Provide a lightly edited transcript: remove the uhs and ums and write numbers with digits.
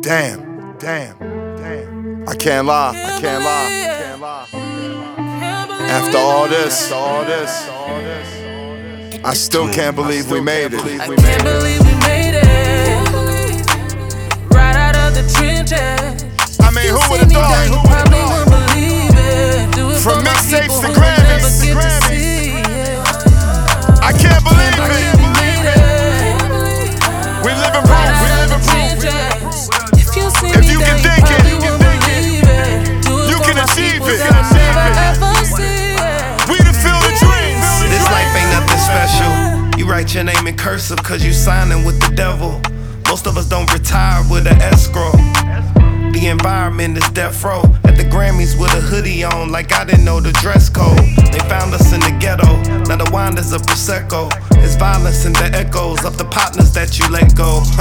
Damn. I can't lie. After all this, I still can't believe we made it. I can't believe we made it. Right out of the trenches. I mean, who would've thought? You probably wouldn't believe it. Do it From for my mixtapes people to who will never Grammys. get to see it. I can't believe We it. made it. We living proof. If you see If me you can there, think it, probably wouldn't believe it. Do it you for can my achieve people it. that will never ever see it. We done feel the dreams. This life ain't nothing special. You write your name in cursive cause you signing with the devil. Most of us don't retire with an escrow. The environment is death row. At the Grammys with a hoodie on, like I didn't know the dress code. They found us in the ghetto, now the wine is a Prosecco. It's violence in the echoes of the partners that you let go.